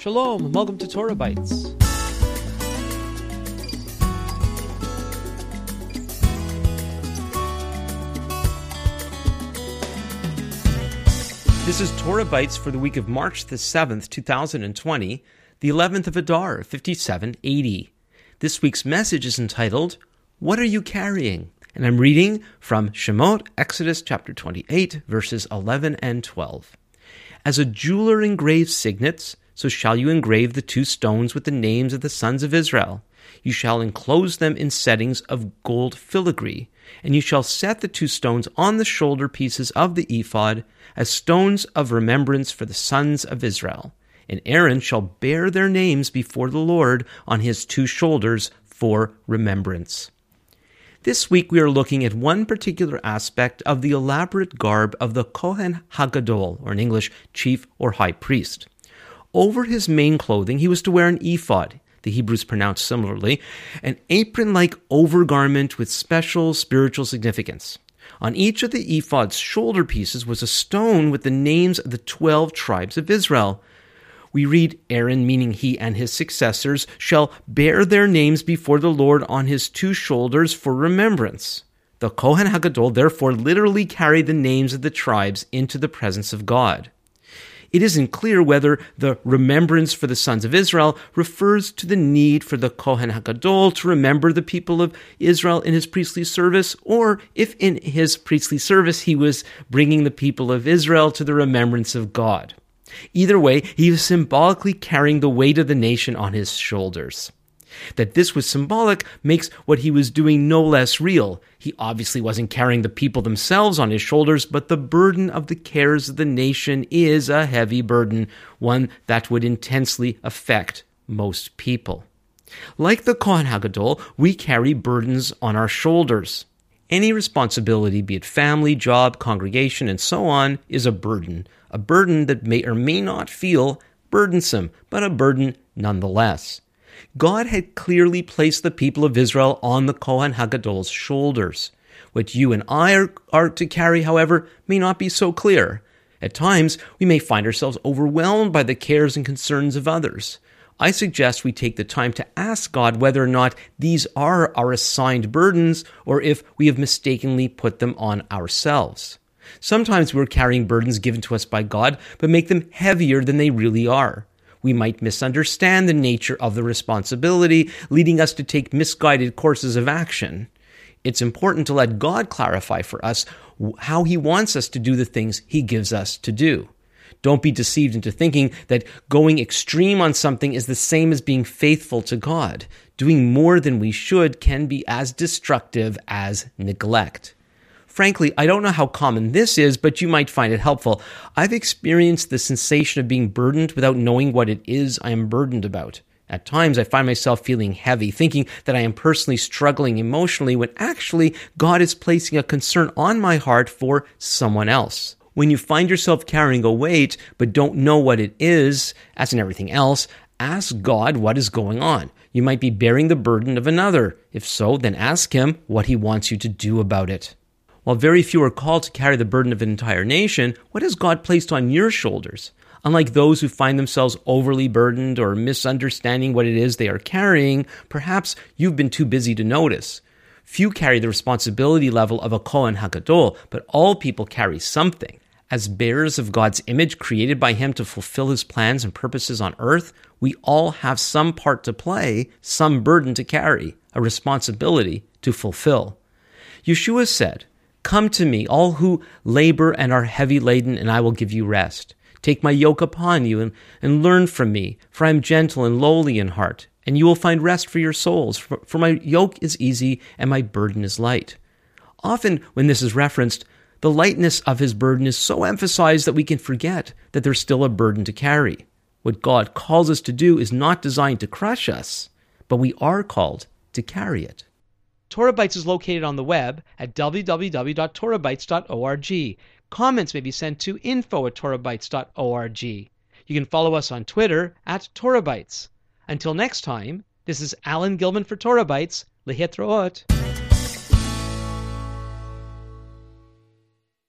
Shalom, and welcome to Torah Bites. This is Torah Bites for the week of March the 7th, 2020, the 11th of Adar, 5780. This week's message is entitled, What Are You Carrying? And I'm reading from Shemot, Exodus chapter 28, verses 11 and 12. As a jeweler engraves signets, so shall you engrave the two stones with the names of the sons of Israel. You shall enclose them in settings of gold filigree, and you shall set the two stones on the shoulder pieces of the ephod as stones of remembrance for the sons of Israel. And Aaron shall bear their names before the Lord on his two shoulders for remembrance. This week we are looking at one particular aspect of the elaborate garb of the Kohen HaGadol, or in English, chief or high priest. Over his main clothing, he was to wear an ephod, the Hebrews pronounce similarly, an apron-like overgarment with special spiritual significance. On each of the ephod's shoulder pieces was a stone with the names of the 12 tribes of Israel. We read, Aaron, meaning he and his successors, shall bear their names before the Lord on his two shoulders for remembrance. The Kohen HaGadol therefore literally carried the names of the tribes into the presence of God. It isn't clear whether the remembrance for the sons of Israel refers to the need for the Kohen HaGadol to remember the people of Israel in his priestly service, or if in his priestly service he was bringing the people of Israel to the remembrance of God. Either way, he was symbolically carrying the weight of the nation on his shoulders. That this was symbolic makes what he was doing no less real. He obviously wasn't carrying the people themselves on his shoulders, but the burden of the cares of the nation is a heavy burden, one that would intensely affect most people. Like the Kohen HaGadol, we carry burdens on our shoulders. Any responsibility, be it family, job, congregation, and so on, is a burden that may or may not feel burdensome, but a burden nonetheless. God had clearly placed the people of Israel on the Kohen HaGadol's shoulders. What you and I are to carry, however, may not be so clear. At times, we may find ourselves overwhelmed by the cares and concerns of others. I suggest we take the time to ask God whether or not these are our assigned burdens or if we have mistakenly put them on ourselves. Sometimes we're carrying burdens given to us by God, but make them heavier than they really are. We might misunderstand the nature of the responsibility, leading us to take misguided courses of action. It's important to let God clarify for us how He wants us to do the things He gives us to do. Don't be deceived into thinking that going extreme on something is the same as being faithful to God. Doing more than we should can be as destructive as neglect. Frankly, I don't know how common this is, but you might find it helpful. I've experienced the sensation of being burdened without knowing what it is I am burdened about. At times, I find myself feeling heavy, thinking that I am personally struggling emotionally, when actually God is placing a concern on my heart for someone else. When you find yourself carrying a weight, but don't know what it is, as in everything else, ask God what is going on. You might be bearing the burden of another. If so, then ask Him what He wants you to do about it. While very few are called to carry the burden of an entire nation, what has God placed on your shoulders? Unlike those who find themselves overly burdened or misunderstanding what it is they are carrying, perhaps you've been too busy to notice. Few carry the responsibility level of a Kohen HaGadol, but all people carry something. As bearers of God's image created by Him to fulfill His plans and purposes on earth, we all have some part to play, some burden to carry, a responsibility to fulfill. Yeshua said, Come to me, all who labor and are heavy laden, and I will give you rest. Take my yoke upon you and learn from me, for I am gentle and lowly in heart, and you will find rest for your souls, for my yoke is easy and my burden is light. Often when this is referenced, the lightness of His burden is so emphasized that we can forget that there's still a burden to carry. What God calls us to do is not designed to crush us, but we are called to carry it. Torah Bites is located on the web at www.torahbites.org. Comments may be sent to info@torahbites.org. You can follow us on Twitter @TorahBites. Until next time, this is Alan Gilman for Torah Bites. Lehitraot.